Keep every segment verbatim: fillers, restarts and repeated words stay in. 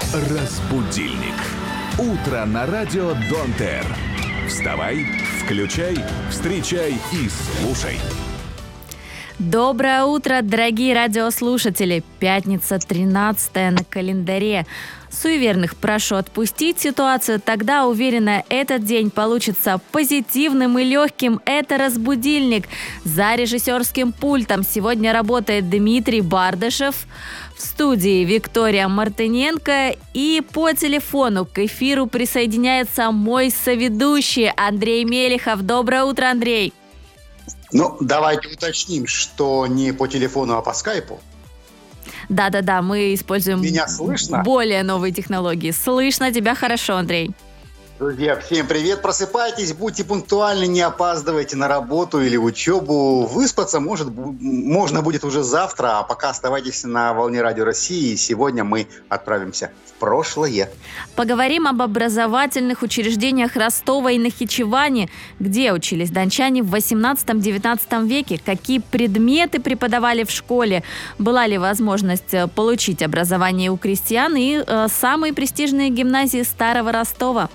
Разбудильник. Утро на радио Дон-Тер. Вставай, включай, встречай и слушай. Доброе утро, дорогие радиослушатели. Пятница, тринадцатое на календаре. Суеверных прошу отпустить ситуацию, тогда, уверена, этот день получится позитивным и легким. Это «Разбудильник». За режиссерским пультом сегодня работает Дмитрий Бардышев. В студии Виктория Мартыненко. И по телефону к эфиру присоединяется мой соведущий Андрей Мелехов. Доброе утро, Андрей. Ну, давайте уточним, что не по телефону, а по скайпу. Да-да-да, мы используем Меня слышно? более новые технологии. Слышно тебя хорошо, Андрей. Друзья, всем привет. Просыпайтесь, будьте пунктуальны, не опаздывайте на работу или учебу. Выспаться может, можно будет уже завтра, а пока оставайтесь на волне Радио России. Сегодня мы отправимся в прошлое. Поговорим об образовательных учреждениях Ростова и Нахичевани, где учились дончане в восемнадцатом-девятнадцатом веке, какие предметы преподавали в школе, была ли возможность получить образование у крестьян и э, самые престижные гимназии Старого Ростова.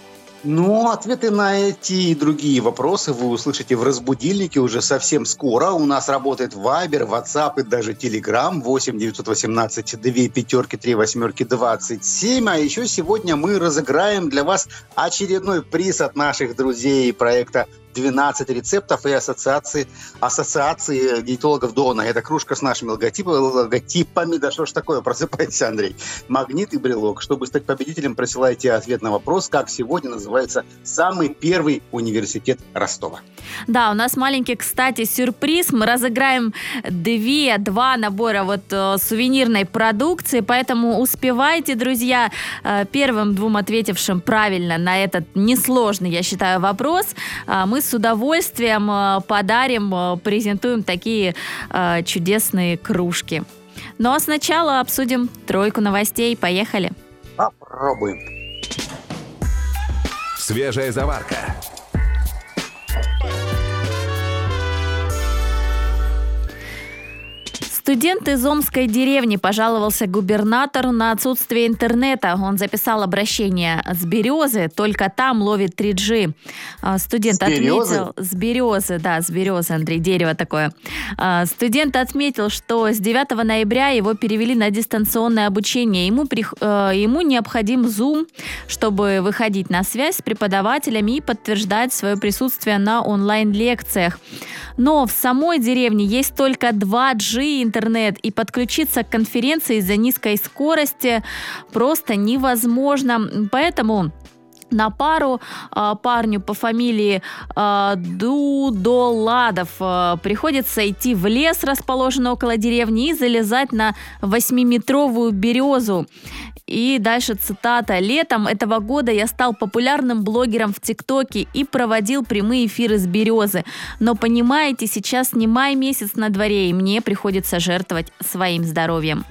Ну, ответы на эти и другие вопросы вы услышите в «Разбудильнике» уже совсем скоро. У нас работает Вайбер, WhatsApp и даже Telegram восемь девятьсот восемнадцать две пятерки три восьмерки двадцать семь. А еще сегодня мы разыграем для вас очередной приз от наших друзей проекта двенадцать рецептов и ассоциации, ассоциации диетологов Дона. Это кружка с нашими логотипами. логотипами. Да что ж такое? Просыпайтесь, Андрей. Магнит и брелок. Чтобы стать победителем, присылайте ответ на вопрос, как сегодня называется самый первый университет Ростова. Да, у нас маленький, кстати, сюрприз. Мы разыграем две, два набора вот э, сувенирной продукции, поэтому успевайте, друзья. Э, первым двум ответившим правильно на этот несложный, я считаю, вопрос э, мы с удовольствием э, подарим, э, презентуем такие э, чудесные кружки. Ну а сначала обсудим тройку новостей. Поехали. Попробуем. Свежая заварка. Студент из Омской деревни пожаловался губернатору на отсутствие интернета. Он записал обращение с Березы, только там ловит три джи. Студент с Березы? отметил... С Березы, да, с Березы, Андрей, дерево такое. Студент отметил, что с девятого ноября его перевели на дистанционное обучение. Ему, при... Ему необходим Zoom, чтобы выходить на связь с преподавателями и подтверждать свое присутствие на онлайн-лекциях. Но в самой деревне есть только два джи интернет, и подключиться к конференции из-за низкой скорости просто невозможно. Поэтому на пару э, парню по фамилии э, Дудоладов э, приходится идти в лес, расположенный около деревни, и залезать на восьмиметровую березу. И дальше цитата. «Летом этого года я стал популярным блогером в ТикТоке и проводил прямые эфиры с березы. Но, понимаете, сейчас не май месяц на дворе, и мне приходится жертвовать своим здоровьем».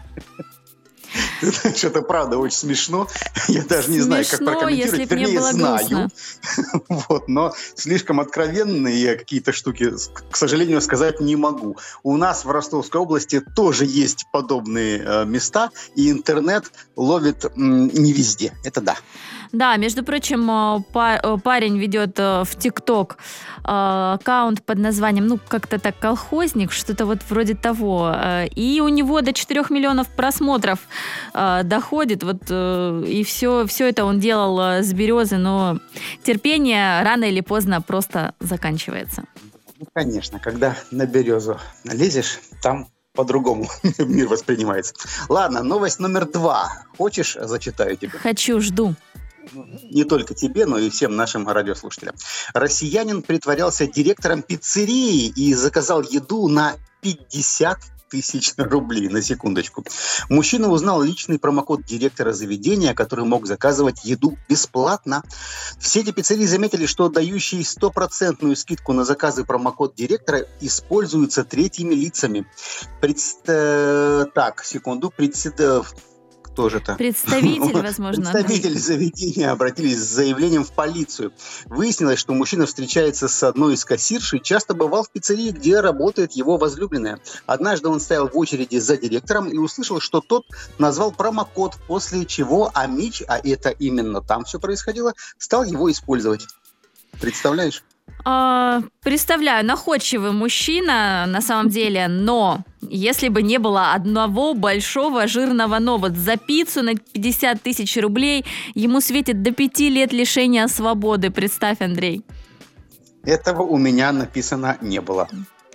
Знаешь, это правда очень смешно. Я даже не смешно, знаю, как прокомментировать. Вернее, знаю. Вот, но слишком откровенные какие-то штуки, к сожалению, сказать не могу. У нас в Ростовской области тоже есть подобные э, места, и интернет ловит м, не везде. Это да. Да, между прочим, парень ведет в ТикТок аккаунт под названием, ну, как-то так, колхозник, что-то вот вроде того. И у него до четырех миллионов просмотров доходит. Вот, и все, все это он делал с березы, но терпение рано или поздно просто заканчивается. Ну, конечно, когда на березу лезешь, там по-другому мир воспринимается. Ладно, новость номер два. Хочешь, зачитаю тебе? Хочу, жду. Не только тебе, но и всем нашим радиослушателям. Россиянин притворялся директором пиццерии и заказал еду на пятьдесят тысяч рублей, на секундочку. Мужчина узнал личный промокод директора заведения, который мог заказывать еду бесплатно. В сети пиццерий заметили, что дающий стопроцентную скидку на заказы промокод директора используется третьими лицами. Предст... Так, секунду. Председатель... кто же это? Представитель, возможно. Представитель заведения обратились с заявлением в полицию. Выяснилось, что мужчина встречается с одной из кассирш и часто бывал в пиццерии, где работает его возлюбленная. Однажды он стоял в очереди за директором и услышал, что тот назвал промокод, после чего Амич, а это именно там все происходило, стал его использовать. Представляешь? А, представляю, находчивый мужчина на самом деле, но если бы не было одного большого жирного «но», вот за пиццу на пятьдесят тысяч рублей ему светит до пяти лет лишения свободы. Представь, Андрей. Этого у меня написано не было.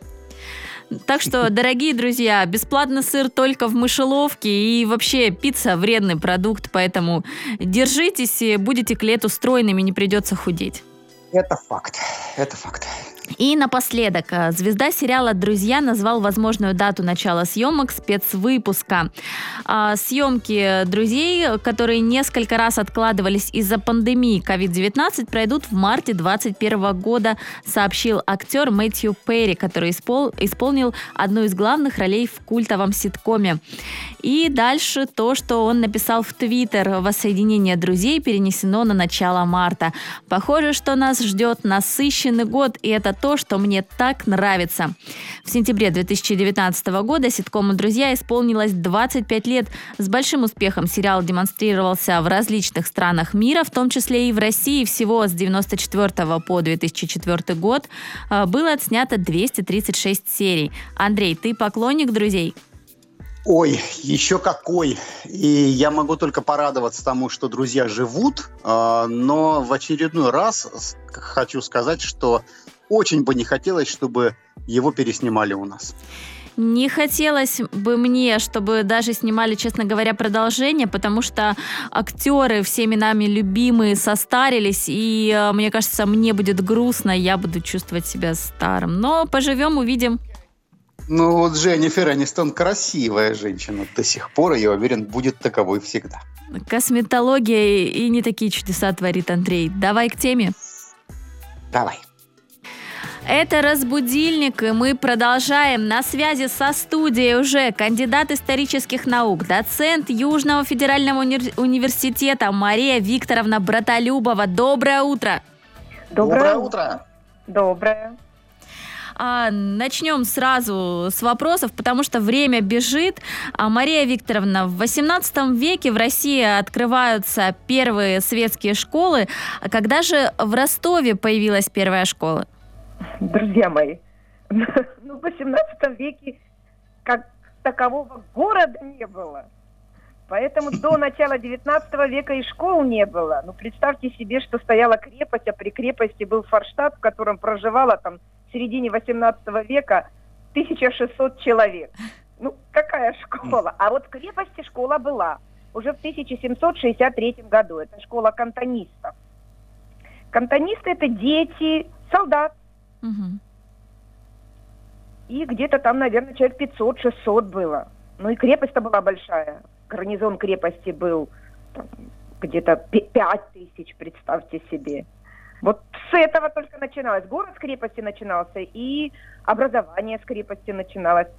Так что, дорогие друзья, бесплатный сыр только в мышеловке, и вообще пицца вредный продукт, поэтому держитесь, и будете к лету стройными, не придется худеть. Это факт, это факт. И напоследок, звезда сериала «Друзья» назвал возможную дату начала съемок спецвыпуска. Съемки «Друзей», которые несколько раз откладывались из-за пандемии ковид девятнадцать, пройдут в марте двадцать первого года, сообщил актер Мэтью Перри, который испол- исполнил одну из главных ролей в культовом ситкоме. И дальше то, что он написал в Твиттер: «Воссоединение друзей перенесено на начало марта. Похоже, что нас ждет насыщенный год, и это то, что мне так нравится». В сентябре две тысячи девятнадцатого года ситкому «Друзья» исполнилось двадцать пять лет. С большим успехом сериал демонстрировался в различных странах мира, в том числе и в России. Всего с девяносто четвёртого по две тысячи четвёртый год было отснято двести тридцать шесть серий. Андрей, ты поклонник «Друзей»? Ой, еще какой. И я могу только порадоваться тому, что «Друзья» живут, но в очередной раз хочу сказать, что очень бы не хотелось, чтобы его переснимали у нас. Не хотелось бы мне, чтобы даже снимали, честно говоря, продолжение, потому что актеры, всеми нами любимые, состарились, и мне кажется, мне будет грустно, я буду чувствовать себя старым. Но поживем, увидим. Ну вот Дженнифер Энистон красивая женщина до сих пор, и я уверен, будет таковой всегда. Косметология и не такие чудеса творит, Андрей. Давай к теме. Давай. Это «Разбудильник», и мы продолжаем. На связи со студией уже кандидат исторических наук, доцент Южного федерального уни- университета Мария Викторовна Братолюбова. Доброе утро. Доброе, Доброе утро. Доброе. А, начнем сразу с вопросов, потому что время бежит. А, Мария Викторовна, в восемнадцатом веке в России открываются первые светские школы. Когда же в Ростове появилась первая школа? Друзья мои, ну, в восемнадцатом веке как такового города не было. Поэтому до начала девятнадцатого века и школ не было. Ну, представьте себе, что стояла крепость, а при крепости был Форштадт, в котором проживало там в середине восемнадцатого века тысяча шестьсот человек. Ну, какая школа? А вот в крепости школа была уже в тысяча семьсот шестьдесят третьем году. Это школа кантонистов. Кантонисты – это дети солдат. Угу. И где-то там, наверное, человек пятьсот-шестьсот было. Ну и крепость-то была большая. Гарнизон крепости был там, где-то пять тысяч, представьте себе. Вот с этого только начиналось. Город с крепости начинался, и образование с крепости начиналось.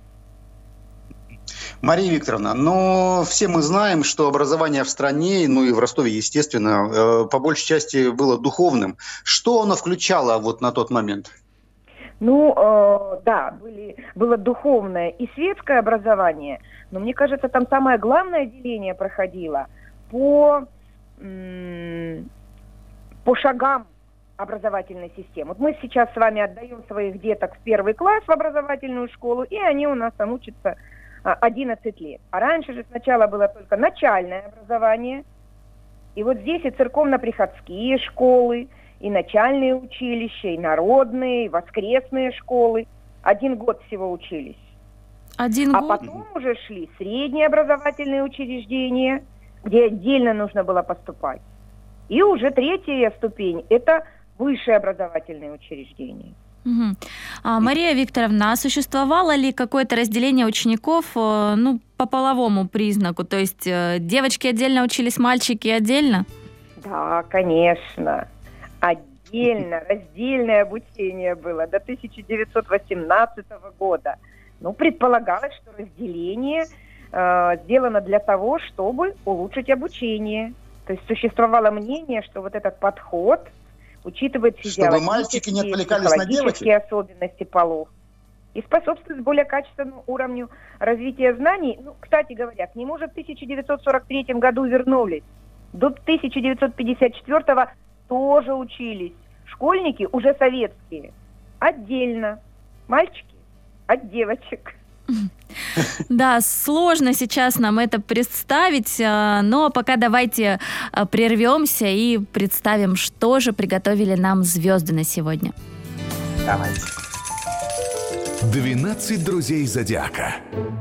Мария Викторовна, но все мы знаем, что образование в стране, ну и в Ростове, естественно, по большей части было духовным. Что оно включало вот на тот момент? Ну, э, да, были, было духовное и светское образование, но мне кажется, там самое главное деление проходило по, м- по шагам образовательной системы. Вот мы сейчас с вами отдаем своих деток в первый класс в образовательную школу, и они у нас там учатся одиннадцать лет. А раньше же сначала было только начальное образование, и вот здесь и церковно-приходские школы, и начальные училища, и народные, и воскресные школы. Один год всего учились. Один а год? потом уже шли средние образовательные учреждения, где отдельно нужно было поступать. И уже третья ступень – это высшие образовательные учреждения. Угу. А, Мария Викторовна, а существовало ли какое-то разделение учеников, ну, по половому признаку? То есть девочки отдельно учились, мальчики отдельно? Да, конечно. Отдельно, раздельное обучение было до тысяча девятьсот восемнадцатого года. Ну, предполагалось, что разделение э, сделано для того, чтобы улучшить обучение. То есть существовало мнение, что вот этот подход учитывает чтобы мальчики не физиологические, отвлекались на психологические особенности полов и способствует более качественному уровню развития знаний. Ну, кстати говоря, к нему же в тысяча девятьсот сорок третьем году вернулись. До тысяча девятьсот пятьдесят четвёртого тоже учились школьники, уже советские, отдельно. Мальчики от девочек. Да, сложно сейчас нам это представить, но пока давайте прервемся и представим, что же приготовили нам звезды на сегодня. Давайте. двенадцать друзей зодиака.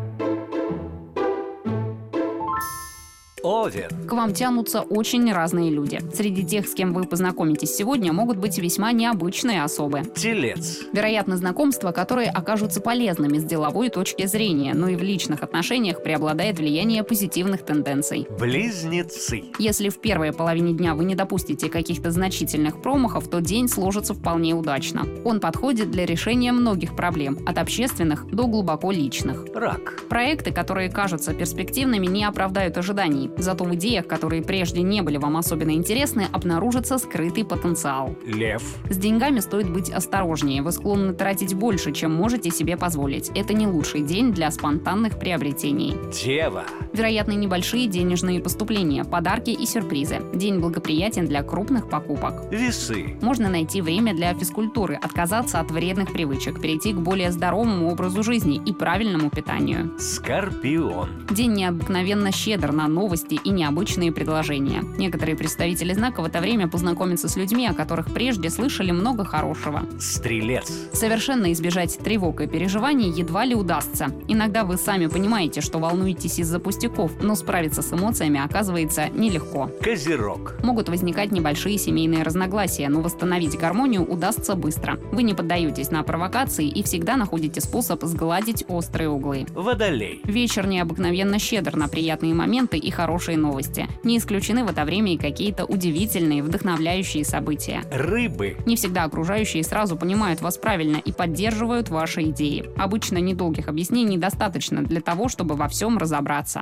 Овен. К вам тянутся очень разные люди. Среди тех, с кем вы познакомитесь сегодня, могут быть весьма необычные особы. Телец. Вероятно, знакомства, которые окажутся полезными с деловой точки зрения, но и в личных отношениях преобладает влияние позитивных тенденций. Близнецы. Если в первой половине дня вы не допустите каких-то значительных промахов, то день сложится вполне удачно. Он подходит для решения многих проблем, от общественных до глубоко личных. Рак. Проекты, которые кажутся перспективными, не оправдают ожиданий. Зато в идеях, которые прежде не были вам особенно интересны, обнаружится скрытый потенциал. Лев. С деньгами стоит быть осторожнее. Вы склонны тратить больше, чем можете себе позволить. Это не лучший день для спонтанных приобретений. Дева. Вероятны небольшие денежные поступления, подарки и сюрпризы. День благоприятен для крупных покупок. Весы. Можно найти время для физкультуры, отказаться от вредных привычек, перейти к более здоровому образу жизни и правильному питанию. Скорпион. День необыкновенно щедр на новости и необычные предложения. Некоторые представители знака в это время познакомятся с людьми, о которых прежде слышали много хорошего. Стрелец. Совершенно избежать тревог и переживаний едва ли удастся. Иногда вы сами понимаете, что волнуетесь из-за пустяков, но справиться с эмоциями оказывается нелегко. Козерог. Могут возникать небольшие семейные разногласия, но восстановить гармонию удастся быстро. Вы не поддаетесь на провокации и всегда находите способ сгладить острые углы. Водолей. Вечер необыкновенно щедр на приятные моменты и хорошие новости. Не исключены в это время и какие-то удивительные, вдохновляющие события. Рыбы. Не всегда окружающие сразу понимают вас правильно и поддерживают ваши идеи. Обычно недолгих объяснений достаточно для того, чтобы во всем разобраться.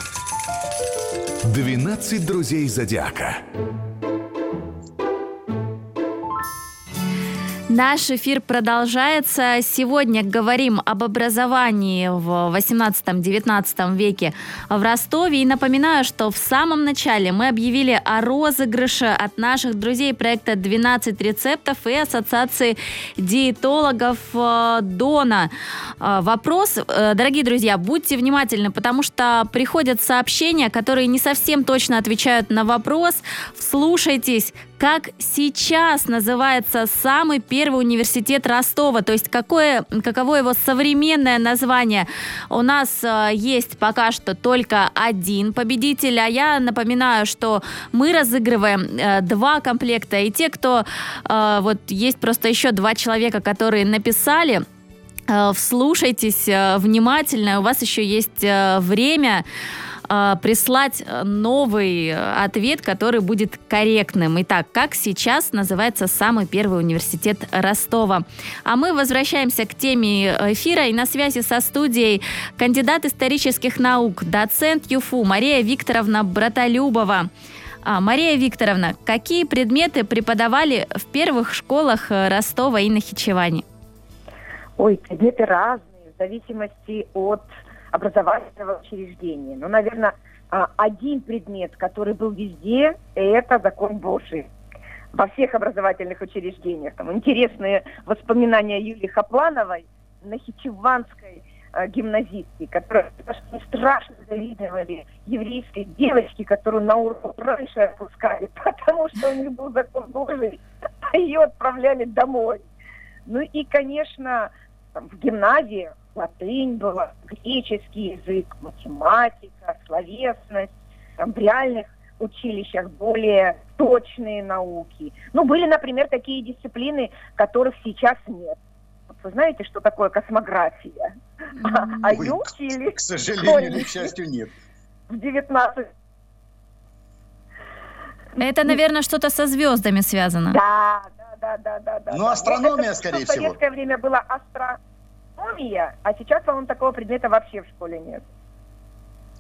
двенадцать друзей зодиака. Наш эфир продолжается. Сегодня говорим об образовании в восемнадцатом-девятнадцатом веке в Ростове. И напоминаю, что в самом начале мы объявили о розыгрыше от наших друзей проекта «двенадцать рецептов» и Ассоциации диетологов Дона. Вопрос, дорогие друзья, будьте внимательны, потому что приходят сообщения, которые не совсем точно отвечают на вопрос. Вслушайтесь, как сейчас называется самый первый университет Ростова, то есть какое, каково его современное название. У нас э, есть пока что только один победитель, а я напоминаю, что мы разыгрываем э, два комплекта, и те, кто, э, вот есть просто еще два человека, которые написали. Вслушайтесь внимательно, у вас еще есть время прислать новый ответ, который будет корректным. Итак, как сейчас называется самый первый университет Ростова? А мы возвращаемся к теме эфира, и на связи со студией кандидат исторических наук, доцент ЮФУ Мария Викторовна Братолюбова. А, Мария Викторовна, какие предметы преподавали в первых школах Ростова и Нахичевани? Ой, предметы разные, в зависимости от образовательного учреждения. Ну, наверное, один предмет, который был везде, это закон Божий. Во всех образовательных учреждениях. Там интересные воспоминания Юлии Хаплановой, нахичеванской э, гимназистки, которая страшно завидовали еврейской девочке, которую на урок раньше отпускали, потому что у них был закон Божий, а ее отправляли домой. Ну и, конечно, там, в гимназии латынь была, греческий язык, математика, словесность. Там, в реальных училищах более точные науки. Ну, были, например, такие дисциплины, которых сейчас нет. Вот вы знаете, что такое космография? А, а ее учили... К сожалению или к счастью, нет. В девятнадцать. Это, наверное, что-то со звездами связано. Да, да, да, да, да. Ну, да. астрономия, вот скорее в всего. В советское время была астрономия, а сейчас, по-моему, такого предмета вообще в школе нет.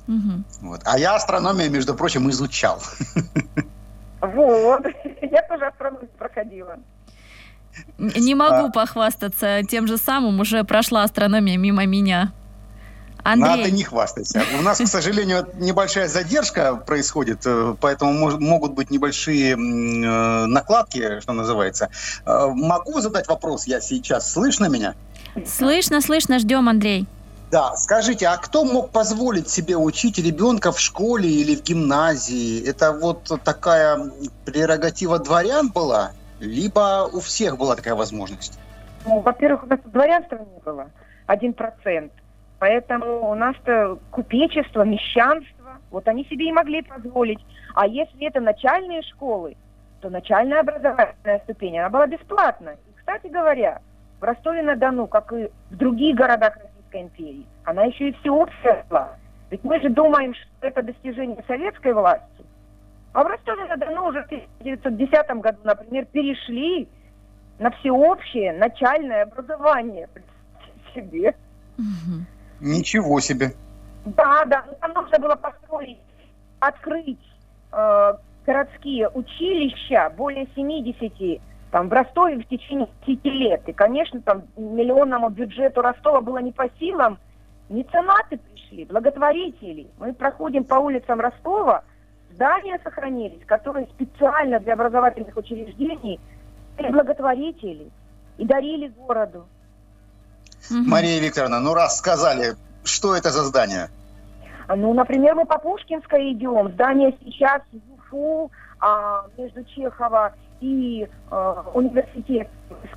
Мгм. Вот. А я астрономию, между прочим, изучал. Вот. Я тоже астрономию проходила. Н- Не могу А. похвастаться тем же самым, уже прошла астрономия мимо меня. Надо Андрей, не хвастайся. У нас, к сожалению, небольшая задержка происходит, э, поэтому мож- могут быть небольшие м, э, накладки, что называется. Э, Могу задать вопрос я сейчас? Слышно меня? слышно, слышно, ждем, Андрей. Да, скажите, а кто мог позволить себе учить ребенка в школе или в гимназии? Это вот такая прерогатива дворян была? Либо у всех была такая возможность? Ну, во-первых, у нас дворянства не было, один процент. Поэтому у нас-то купечество, мещанство, вот они себе и могли позволить. А если это начальные школы, то начальная образовательная ступень, она была бесплатна. И, кстати говоря, в Ростове-на-Дону, как и в других городах Российской империи, она еще и всеобщая была. Ведь мы же думаем, что это достижение советской власти. А в Ростове-на-Дону уже в тысяча девятьсот десятом году, например, перешли на всеобщее начальное образование. Представьте себе. Мгм. Ничего себе. Да, да, ну, там нужно было построить, открыть э, городские училища, более семидесяти, там, в Ростове в течение десяти лет. И, конечно, там миллионному бюджету Ростова было не по силам. Меценаты пришли, благотворители. Мы проходим по улицам Ростова, здания сохранились, которые специально для образовательных учреждений были благотворители и дарили городу. Мгм. Мария Викторовна, ну раз сказали, что это за здание? Ну, например, мы по Пушкинской идем. Здание сейчас в УФУ, а, между Чехова и а, университетом.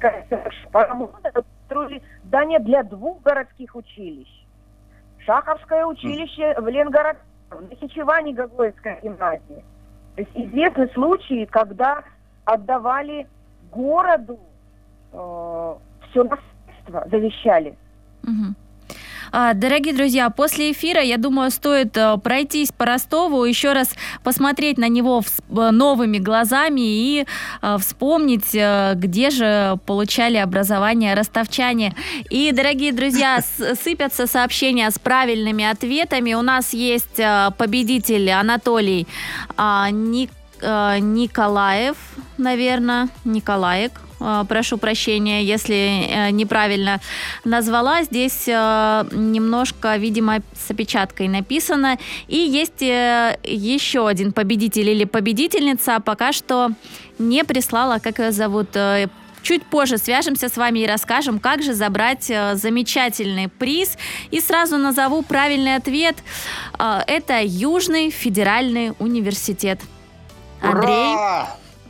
Строили здание для двух городских училищ. Шаховское училище в Ленгороде, Нахичевани-Гогойская гимназия. То есть известны случаи, когда отдавали городу э, все наследство, завещали. Мгм. А, Дорогие друзья, после эфира, я думаю, стоит э, пройтись по Ростову, еще раз посмотреть на него вс- э, новыми глазами и э, вспомнить, э, где же получали образование ростовчане. И, дорогие друзья, с- сыпятся сообщения с правильными ответами. У нас есть э, победитель Анатолий а, Ник- э, Николаев, наверное, Николаек. Э, Прошу прощения, если э, неправильно назвала. Здесь э, немножко, видимо, с опечаткой написано. И есть э, еще один победитель или победительница. Пока что не прислала, как ее зовут. Э, Чуть позже свяжемся с вами и расскажем, как же забрать э, замечательный приз. И сразу назову правильный ответ. Э, это Южный федеральный университет. Андрей? Ура!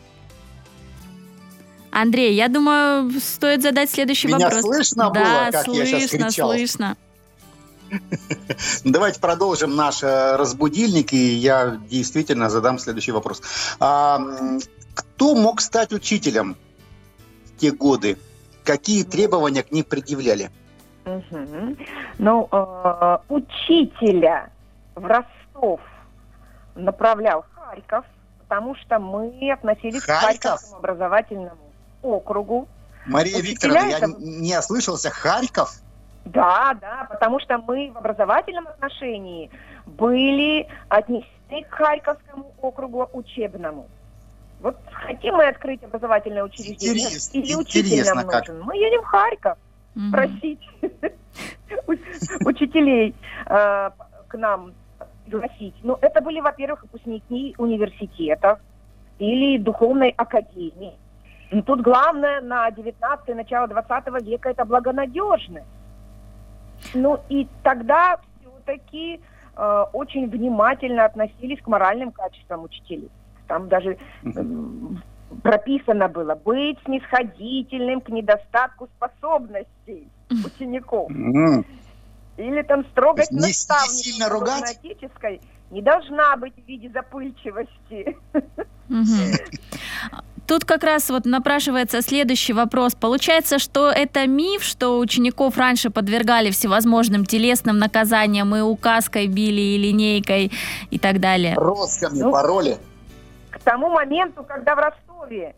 Андрей, я думаю, стоит задать следующий Меня вопрос. слышно да, было, как я слышно, щас кричал? слышно. Давайте продолжим наш э, разбудильник, и я действительно задам следующий вопрос. А, м, кто мог стать учителем в те годы? Какие требования к ним предъявляли? Мгм. Ну, э, учителя в Ростов направлял Харьков, потому что мы относились Харьков? к Харьковскому образовательному округу. Мария Учителя Викторовна, я это- н- не ослышался, Харьков? Да, да, потому что мы в образовательном отношении были отнесены к Харьковскому округу учебному. Вот хотим мы открыть образовательное учреждение, Интерес- или учитель интересно нам как. нужен, мы едем в Харьков Мгм. просить у- учителей э, к нам пригласить. Ну, это были, во-первых, выпускники университетов или духовной академии. Но тут главное на девятнадцатое, начало двадцатого века это благонадежность. Ну и тогда все-таки э, очень внимательно относились к моральным качествам учителей. Там даже м, прописано было быть снисходительным к недостатку способностей учеников. М, Или там строгость То есть не- не наставника сильно ругать? догматической не должна быть в виде запыльчивости. Мгм. Тут как раз вот напрашивается следующий вопрос. Получается, что это миф, что учеников раньше подвергали всевозможным телесным наказаниям, и указкой били, и линейкой, и так далее. Росками, Ну, пароли. К тому моменту, когда в Ростове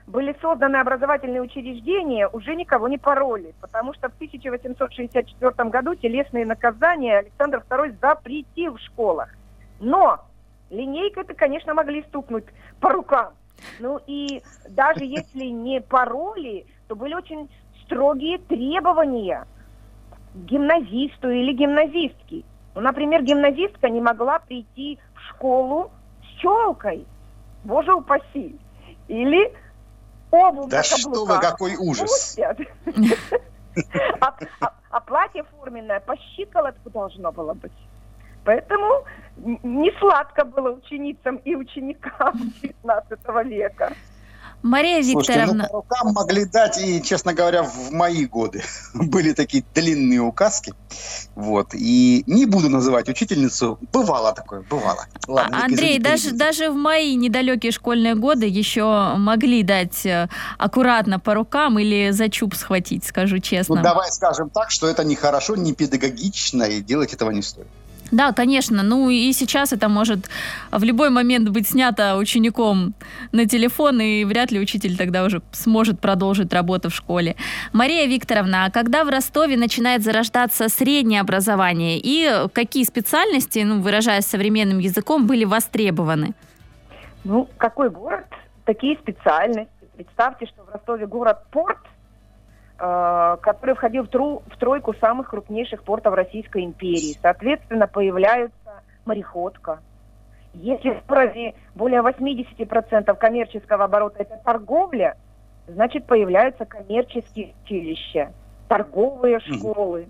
были созданы образовательные учреждения, уже никого не пороли, потому что в тысяча восемьсот шестьдесят четвёртом году телесные наказания Александр второй запретил в школах. Но линейкой-то, конечно, могли стукнуть по рукам. Ну и даже если не пороли, то были очень строгие требования к гимназисту или гимназистке. Ну, например, гимназистка не могла прийти в школу с челкой, боже упаси, или обувь Да на что вы, каблуках. какой ужас. Пустят. А, а- а платье форменное по щиколотку должно было быть. Поэтому н- не сладко было ученицам и ученикам девятнадцатого века. Мария Слушайте, ну Викторовна, по рукам могли дать, и, честно говоря, в мои годы были такие длинные указки. Вот. И не буду называть учительницу. Бывало такое, бывало. Ладно, А- Вика, Андрей, извини, даже, перебил. даже в мои недалекие школьные годы еще могли дать э, аккуратно по рукам или за чуб схватить, скажу честно. Ну, давай скажем так, что это нехорошо, не педагогично, и делать этого не стоит. Да, конечно. Ну и сейчас это может в любой момент быть снято учеником на телефон, и вряд ли учитель тогда уже сможет продолжить работу в школе. Мария Викторовна, а когда в Ростове начинает зарождаться среднее образование, и какие специальности, ну, выражаясь современным языком, были востребованы? Ну, какой город? Такие специальности. Представьте, что в Ростове город-порт, э, который входил в, тру- в тройку самых крупнейших портов Российской империи. Соответственно, появляется мореходка. Если в городе более восемьдесят процентов коммерческого оборота – это торговля, значит, появляются коммерческие училища, торговые школы,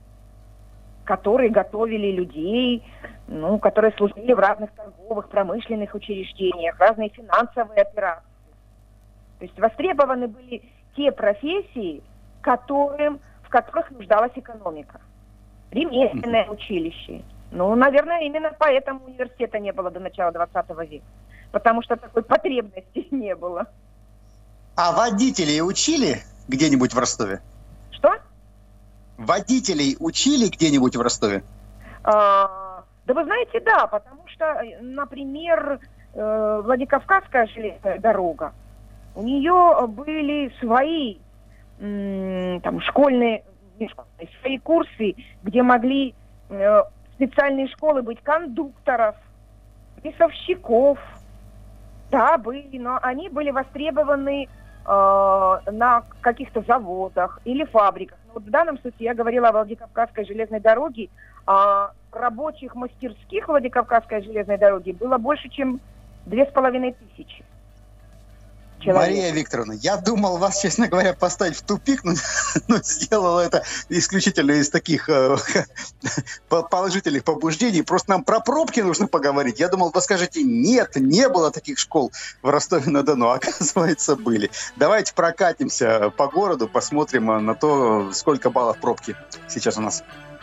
которые готовили людей, ну, которые служили в разных торговых, промышленных учреждениях, разные финансовые операции. То есть востребованы были те профессии, которым, в которых нуждалась экономика. Ремесленное училище. Ну, наверное, именно поэтому университета не было до начала двадцатого века. Потому что такой потребности не было. А водителей учили где-нибудь в Ростове? Что? Водителей учили где-нибудь в Ростове? А, да вы знаете, да, потому что, например, э, Владикавказская железная дорога, у нее были свои м, там, школьные, не школьные, свои курсы, где могли э, специальные школы быть кондукторов, весовщиков. Да, были, но они были востребованы э, на каких-то заводах или фабриках. Но вот в данном случае я говорила о Владикавказской железной дороге, а рабочих мастерских Владикавказской железной дороги было больше, чем две с половиной тысячи человек. Мария Викторовна, я думал вас, честно говоря, поставить в тупик, но, но сделал это исключительно из таких э, положительных побуждений. Просто нам про пробки нужно поговорить. Я думал, вы скажете, нет, не было таких школ в Ростове-на-Дону. Оказывается, были. Давайте прокатимся по городу, посмотрим на то, сколько баллов пробки сейчас у нас.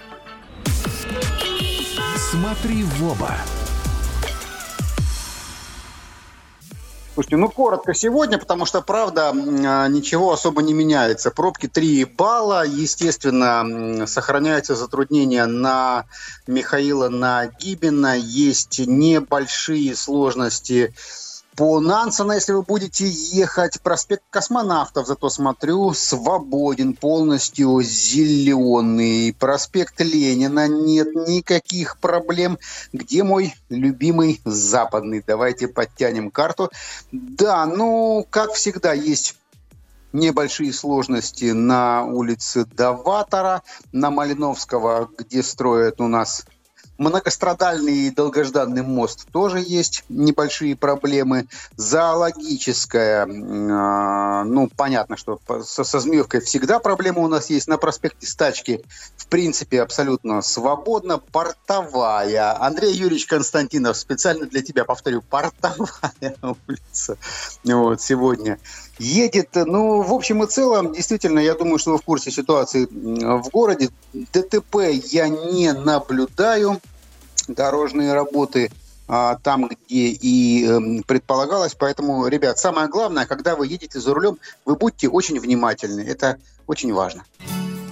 Смотри в оба. Слушайте, ну коротко сегодня, потому что, правда, ничего особо не меняется. Пробки три балла. Естественно, сохраняются затруднения на Михаила Нагибина. Есть небольшие сложности по Нансена, если вы будете ехать. Проспект Космонавтов, зато смотрю, свободен, полностью зеленый. Проспект Ленина, нет никаких проблем. Где мой любимый Западный? Давайте подтянем карту. Да, ну, как всегда, есть небольшие сложности на улице Доватора, на Малиновского, где строят у нас многострадальный и долгожданный мост, тоже есть небольшие проблемы. Зоологическая, э, ну, понятно, что со, со Змеевкой всегда проблемы у нас есть. На проспекте Стачки, в принципе, абсолютно свободно. Портовая. Андрей Юрьевич Константинов, специально для тебя повторю, Портовая улица. Вот, сегодня едет. Ну, в общем и целом, действительно, я думаю, что вы в курсе ситуации в городе. ДТП я не наблюдаю. Дорожные работы а, там, где и э, предполагалось. Поэтому, ребят, самое главное, когда вы едете за рулем, вы будьте очень внимательны. Это очень важно.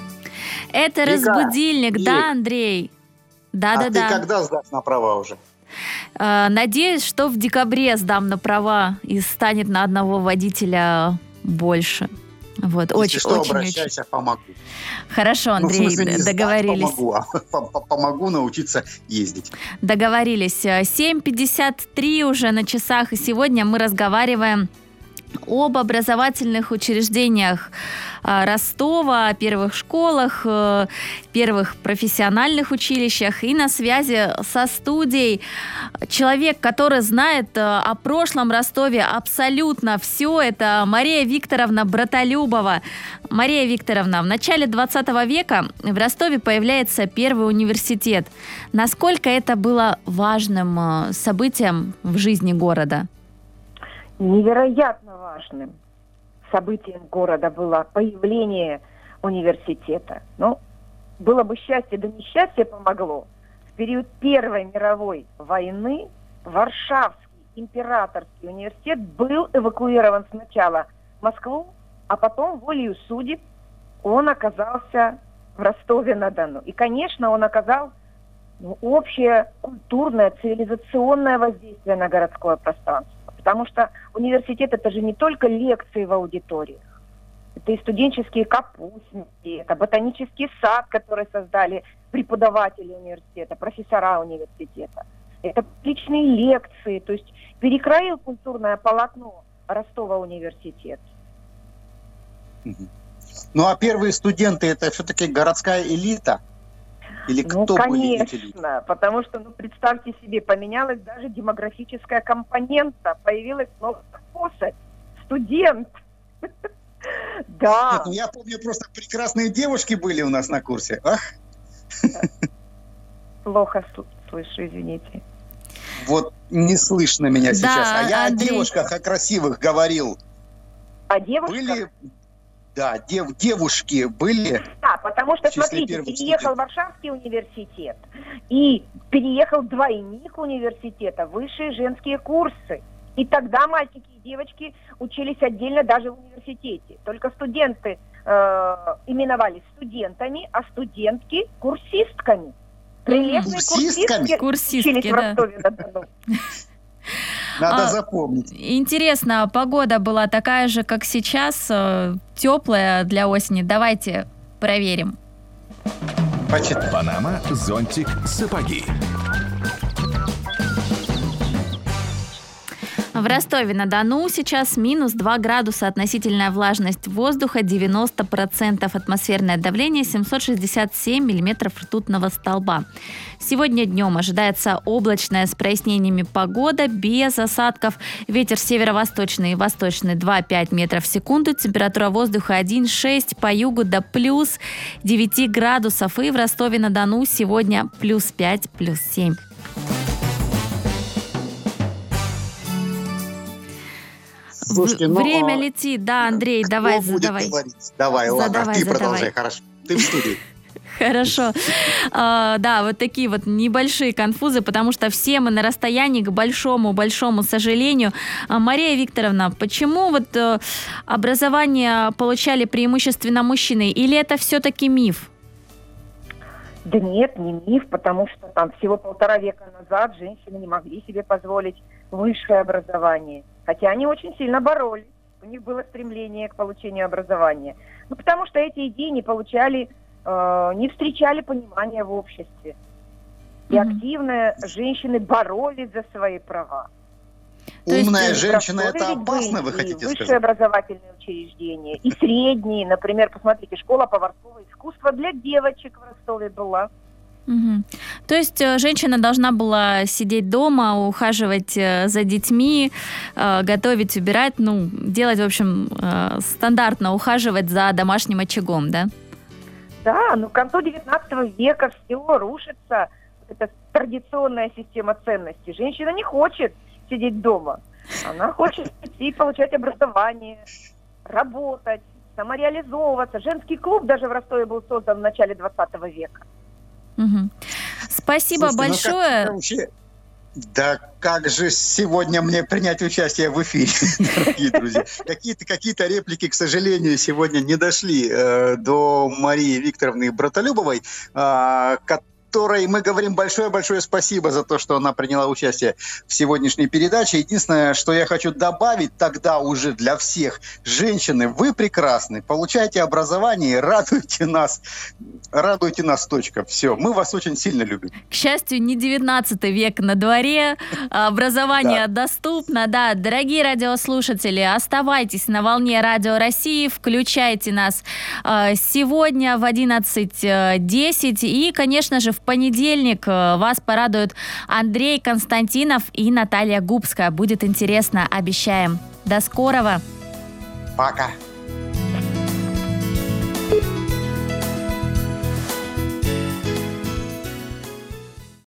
Это Вика, разбудильник, Вик. да, Андрей? А Да-да-да. ты когда сдашь на права уже? Э, Надеюсь, что в декабре сдам на права и станет на одного водителя больше. Вот, Если очень, что, очень, обращайся, помогу. очень. Хорошо, Ну, в Андрей, смысле, не сдать договорились. помогу, а по- по- помогу научиться ездить. Договорились. семь пятьдесят три уже на часах, и сегодня мы разговариваем об образовательных учреждениях а, Ростова, о первых школах, э, первых профессиональных училищах. И на связи со студией человек, который знает э, о прошлом Ростове абсолютно все. Это Мария Викторовна Братолюбова. Мария Викторовна, в начале двадцатого века в Ростове появляется первый университет. Насколько это было важным э, событием в жизни города? Невероятно важным событием города было появление университета. Ну, было бы счастье, да несчастье помогло. В период Первой мировой войны Варшавский императорский университет был эвакуирован сначала в Москву, а потом, волею судеб, он оказался в Ростове-на-Дону. И, конечно, он оказал ну, общее культурное, цивилизационное воздействие на городское пространство. Потому что университет – это же не только лекции в аудиториях. Это и студенческие капустники, это ботанический сад, который создали преподаватели университета, профессора университета. Это личные лекции, то есть перекроил культурное полотно Ростова университет. Ну, а первые студенты – это все-таки городская элита? Или Ну, кто были эти люди? конечно, потому что, ну, представьте себе, поменялась даже демографическая компонента, появилась новая особь, студент. Да. Нет, ну я помню, просто прекрасные девушки были у нас на курсе. Ах, Плохо сл- слышу, извините. вот не слышно меня Да, сейчас. А я Андрей. о девушках, о красивых говорил. А девушка? Были, да, дев- девушки были. Да, потому что, в числе смотрите, первых переехал студентов. Варшавский университет, и переехал двойник университета, высшие женские курсы. И тогда мальчики и девочки учились отдельно даже в университете. Только студенты э, именовались студентами, а студентки – курсистками. Прелестные Курсистками? курсистки, Курсистки, учились в да. Ростове-на-Дону. Надо А, запомнить. Интересно, погода была такая же, как сейчас, э, теплая для осени. Давайте проверим. Почитай. Панама, зонтик, сапоги. В Ростове-на-Дону сейчас минус два градуса, относительная влажность воздуха девяносто процентов, атмосферное давление семьсот шестьдесят семь миллиметров ртутного столба. Сегодня днем ожидается облачная с прояснениями погода, без осадков. Ветер северо-восточный и восточный два-пять метров в секунду. Температура воздуха один-шесть, по югу до плюс девять градусов. И в Ростове-на-Дону сегодня плюс пять, плюс семь. Слушайте, ну, Время а летит. Да, Андрей, давай, Кто будет задавай. говорить? Давай, ладно, Задавай, ты задавай. продолжай, хорошо. Ты в студии. Хорошо. А, да, вот такие вот небольшие конфузы, потому что все мы на расстоянии, к большому-большому сожалению. А, Мария Викторовна, почему вот э, образование получали преимущественно мужчины? Или это все-таки миф? Да нет, не миф, потому что там всего полтора века назад женщины не могли себе позволить высшее образование. Хотя они очень сильно боролись. У них было стремление к получению образования. Ну, потому что эти идеи не получали, э, не встречали понимания в обществе. И Мгм. активно женщины боролись за свои права. То есть, Умная И в женщина – Ростове это ведь опасно, были вы хотите и высшие сказать? образовательные учреждения, и средние. Например, посмотрите, школа поварского искусства для девочек в Ростове была. Мгм. То есть э, женщина должна была сидеть дома, ухаживать э, за детьми, э, готовить, убирать, ну, делать, в общем, э, стандартно ухаживать за домашним очагом, да? Да, но к концу девятнадцатого века все рушится. Это традиционная система ценностей. Женщина не хочет сидеть дома. Она хочет идти получать образование, работать, самореализовываться. Женский клуб даже в Ростове был создан в начале двадцатого века. Мгм. Спасибо Слушайте, ну как большое. вообще- Да как же сегодня мне принять участие в эфире, дорогие друзья. Какие-то, какие-то реплики, к сожалению, сегодня не дошли э, до Марии Викторовны Братолюбовой, э, ко- которой мы говорим большое-большое спасибо за то, что она приняла участие в сегодняшней передаче. Единственное, что я хочу добавить тогда уже для всех. Женщины, вы прекрасны. Получайте образование и радуйте нас. Радуйте нас, точка. Все. Мы вас очень сильно любим. К счастью, не девятнадцатый век на дворе. Образование да. доступно. Да, дорогие радиослушатели, оставайтесь на волне Радио России. Включайте нас сегодня в одиннадцать десять. И, конечно же, в понедельник вас порадуют Андрей Константинов и Наталья Губская. Будет интересно, обещаем. До скорого. Пока.